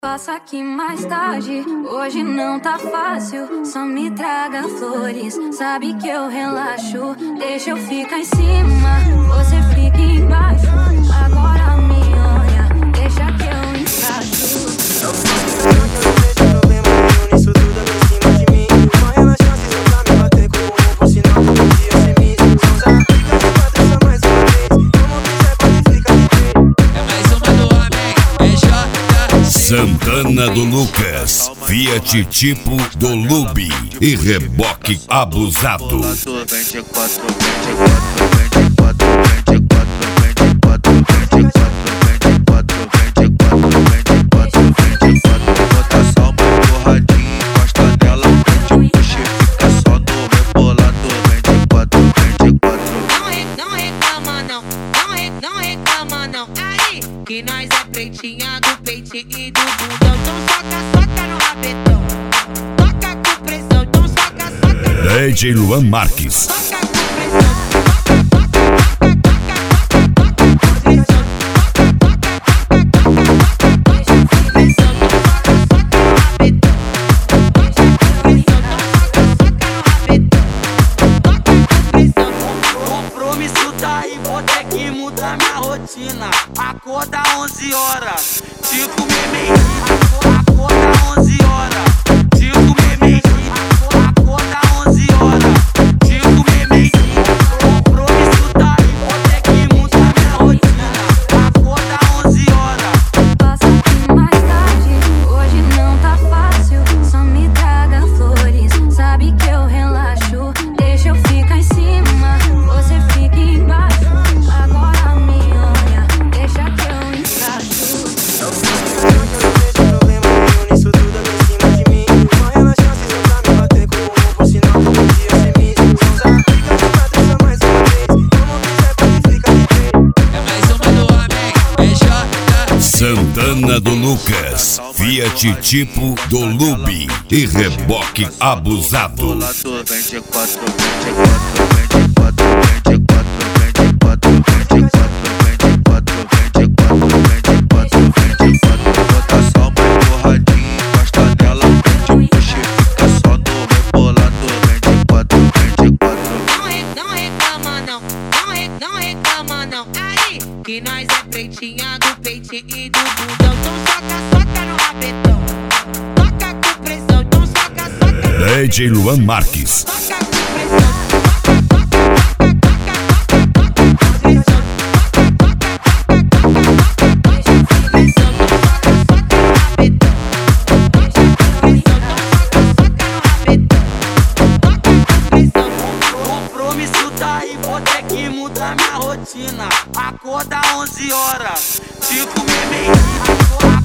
Passa aqui mais tarde, hoje não tá fácil. Só me traga flores, sabe que eu relaxo. Deixa eu ficar em cima, você fica embaixo. Agora me olha, deixa que eu encaixo. Nisso tudo em cima de mim. Corre na chance de pra me bater com o por sinal todo dia ser míssil. Fica de quatro só mais uma vez. Como quiser pode ficar de três. É mais uma do homem, é J. Santana do Lucas, Fiat tipo do Lubi e reboque abusado. 24, bota só uma porradinha, encosta nela, puxa e fica só no rebolador. 24. Não reclama não, aí que nós é pretinha do peitinho e do bundão. Então soca no rabetão, toca com pressão. Então soca DJ Luan Marques. soca com pressão. Compromisso tá aí, vou ter que mudar minha rotina. Acorda 11 horas, te comer meio-dia. Acorda 11 horas, te comer meio-dia. Acorda 11 horas, te comer meio-dia. Compromisso tá aí, vou ter que mudar minha rotina. Acorda 11 horas. Passa aqui mais tarde, hoje não tá fácil. Só me traga flores, sabe que eu relaxo. Deixa eu ficar em cima, você fica embaixo. Agora me olha, deixa que eu encaixo. Problema nenhum nisso tudo em cima de mim. Corre na chance de pra me bater com o por sinal todo dia ser míssil. Fica de quatro só mais uma vez. Como quiser pode ficar de três. É mais uma do homem, é J. Santana do Lucas, Fiat tipo do Lubi e reboque abusado. 24, bota só uma porradinha, encosta nela, puxa e fica só no rebolador. 24. Não reclama não, aí que nós é pretinha do peitinho e do bundão. Então soca no rabetão, toca com pressão. Então soca DJ Luan Marques. toca com pressão. Compromisso tá aí, vou ter que mudar minha rotina. Acorda 11 horas, te comer meio-dia.